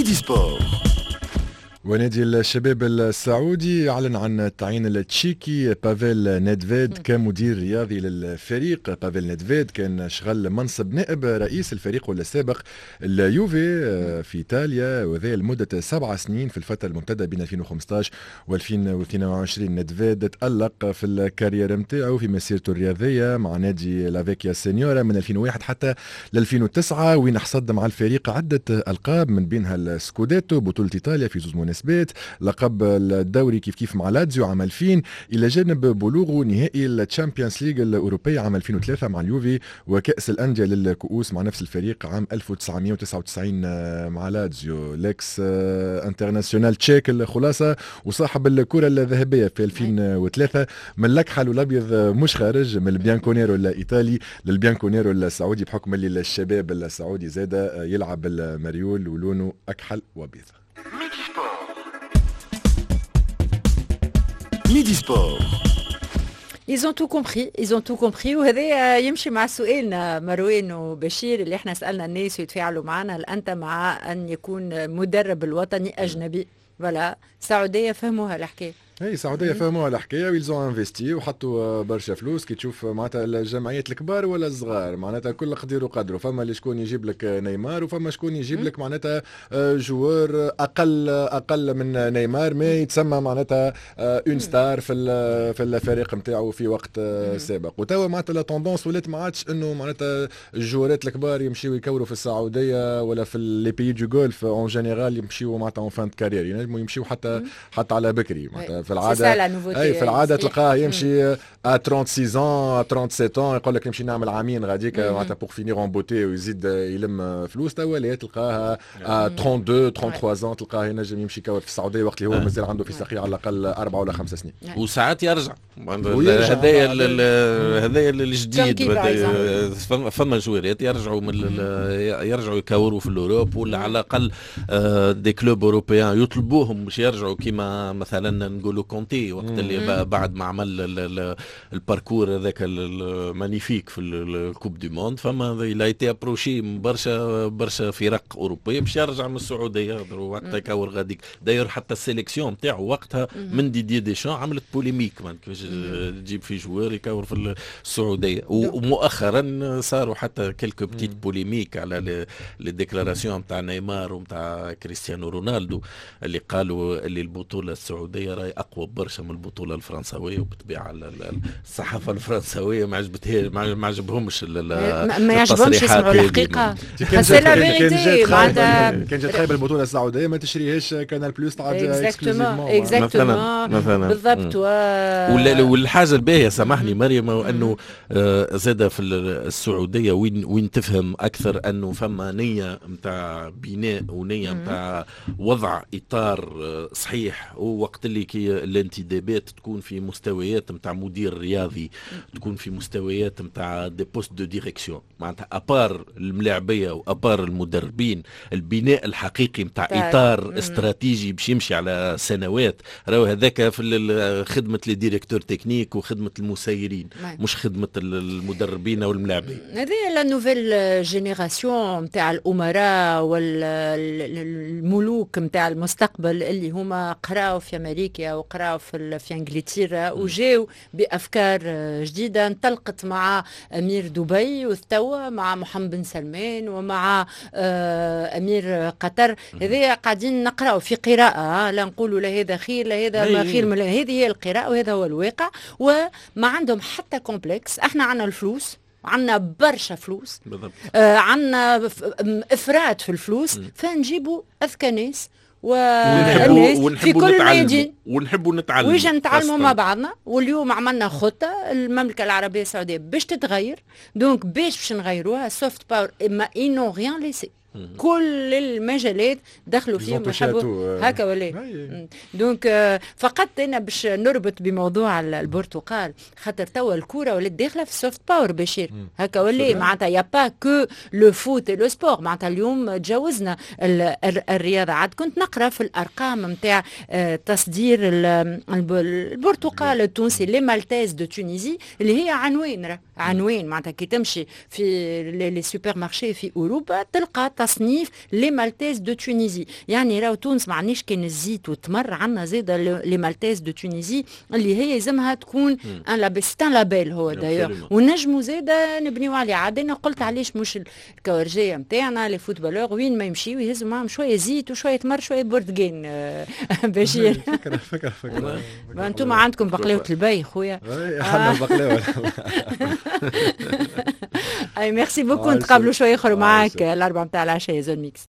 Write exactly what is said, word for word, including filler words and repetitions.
ميدي سبور. ونادي الشباب السعودي أعلن عن تعيين التشيكي بافيل نيدفيد كمدير رياضي للفريق. بافيل نيدفيد كان شغل منصب نائب رئيس الفريق السابق اليوفي في إيطاليا، وذا لمدة سبع سنين في الفترة الممتدة بين ألفين وخمسطاش وألفين واثنين وعشرين. نيدفيد تألق في الكارير متاعه في مسيرته الرياضية مع نادي لافيكيا سينيورا من ألفين وواحد حتى ل ألفين وتسعة، وين حصد مع الفريق عدة ألقاب من بينها السكوديتو بطولة إيطاليا في زوز مناسبات، لقب الدوري كيف كيف مع لاتزيو عام ألفين، الى جانب بلوغه نهائي التشامبيونز ليج الاوروبيه عام ألفين وثلاثة مع اليوفي، وكاس الانديه للكؤوس مع نفس الفريق عام ألف وتسعمائة وتسعة وتسعين مع لاتزيو. لاكس انترناسيونال تشيك الخلاصه، وصاحب الكره الذهبيه في ألفين وثلاثة. من الكحل والابيض مش خارج من البيانكونيرو الايطالي للبيانكونيرو السعودي، بحكم اللي الشباب السعودي زاد يلعب المريول ولونه اكحل وابيض. ميدي سبور. Ils ont tout compris, ils ont tout compris. وهذا يمشي مع سؤالنا مروان وبشير اللي احنا سألنا الناس يتفاعلوا معنا، هل أنت مع أن يكون مدرب الوطني أجنبي؟ ولا سعودية فهموها الحكاية؟ اي السعوديه فهموها الحكايه، ويلزون انفستي وحطوا برشا فلوس. كي تشوف معناتها الجمعيات الكبار ولا الصغار، معناتها كل قدير وقدره. فما اللي شكون يجيب لك نيمار، وفما شكون يجيب لك معناتها جوار اقل اقل من نيمار ما يتسمى معناتها اون ستار في في الفريق نتاعو في وقت سابق. وتوا معناتها لا توندونس ولات ما عادش انه معناتها الجوارات الكبار يمشيو يكوروا في السعوديه ولا في لي بيي دو غولف اون جينيرال، يمشيو معناتها اون فان كارير، ينجموا يمشيو حتى حتى على بكري معناتها في العاده. اي في العاده تلقاه يمشي ا ستة وعشرين ا سبعة وثلاثين يقول لك نمشي نعمل عامين غاديك معناتها بور فينير اون بوتي ويزيد يلم فلوس. توا اللي تلقاها ا اثنين وثلاثين ثلاثة وثلاثين عام تلقاه ينجم يمشي كور في السعوديه وقت اللي هو مازال عنده في ساقيه على الاقل اربع ولا خمس سنين، وساعات يرجع. هذايا هذايا الجديد. فما جوارات يرجعوا من يرجعوا يكوروا في الاوروب، ولا على الاقل دي كلوب اوروبيان يطلبوهم باش يرجعوا، كيما مثلا نقولوا كونتي وقت اللي بعد ما عمل الباركور هذاك المانيفيك في الكوب دي موند، فما لا ايتي ابروشي برشا برشا فرق اوروبيه باش يرجع من السعوديه وقتها يكور غاديك. داير حتى السيليكسيون نتاعو وقتها من ديدي ديشان عملت بوليميك كيفاش تجيب في جوار يكور في السعوديه. ومؤخرا صاروا حتى كلكو بتيت بوليميك على لي ديكلاراسيون نتاع نيمار ونتاع كريستيانو رونالدو، اللي قالوا اللي البطوله السعوديه راهي اقوى برشا من البطوله الفرنسويه، وبالطبيعه الصحافه الفرنسويه ما عجبتها ما عجبهمش ما يعجبهمش يسمعوا الحقيقه. كان جات خايبه البطوله السعوديه ما تشريهاش كانال بلوس تعاد اكزاكتومون اكزاكتومون بالضبط. والحاجه الباهيه سامحني مريم، انه زاد في السعوديه وين وين تفهم اكثر انه فما نيه نتاع بناء ونيه نتاع وضع اطار صحيح، ووقت اللي كي الانتدابات تكون في مستويات نتاع مدير رياضي، تكون في مستويات نتاع دي بوست دو ديريكسيون، معناتها ابار الملاعبيه وابار المدربين، البناء الحقيقي نتاع اطار استراتيجي باش يمشي على سنوات. راهو هذاك في خدمه لي ديريكتور تكنيك وخدمه المسيرين، مش خدمه المدربين والملاعبين. هذه لا نوفيل جينيراسيون نتاع الامراء والملوك نتاع المستقبل اللي هما قراوا في امريكا وقراوا في في انجلترا وجاوا بافكار جديده، انطلقت مع امير دبي وتوا مع محمد بن سلمان ومع امير قطر. هذه قاعدين نقراوا في قراءه، لا نقولوا لا هذا خير لا هذا ما خير، هذه هي القراءه وهذا هو الواقع. وما عندهم حتى كومبلكس. احنا عندنا الفلوس، عندنا برشا فلوس، آه عندنا افراط في الفلوس، فنجيبوا اذكى ناس والناس في كل نادي ونحبوا نتعلم ويجي نتعلموا مع بعضنا. واليوم عملنا خطه المملكه العربيه السعوديه باش تتغير، دونك باش باش نغيروها سوفت باور ما اينو غيان ليسي. كل المجالات دخلوا فيهم يحبوا هكا ولا دونك. فقط انا باش نربط بموضوع البرتقال، خاطر توا الكوره ولات داخله في السوفت باور بشير هكا ولا معناتها يا با كو لو فوت لو سبور. معناتها اليوم تجاوزنا الرياضه. عاد كنت نقرا في الارقام نتاع تصدير البرتقال التونسي لي مالتيز دو تونيزي اللي هي عنوان عنوان معناتها كي تمشي في لي سوبر مارشي في اوروبا تلقى تصنيف لي مالتيز دو تونيزي. يعني راهو تونس ما عندناش كان الزيت والتمر، عندنا زاده لي مالتيز دو تونيزي اللي هي يلزمها تكون ان لابيل ستان لابيل هو دايوغ، ونجموا زاده نبنيو عليه. عاد انا قلت علاش مش الكورجيه نتاعنا لي فوتبولور وين ما يمشيو يهزوا معاهم شويه زيت وشويه تمر شويه بردقين بشير. فكره فكره فكره ما انتم عندكم بقلاوه البي خويا. احنا بقلاوه. اي ميرسي بوكو، نتقابلوا شويه اخر معاك الاربعه نتاع العشاء زون ميكس.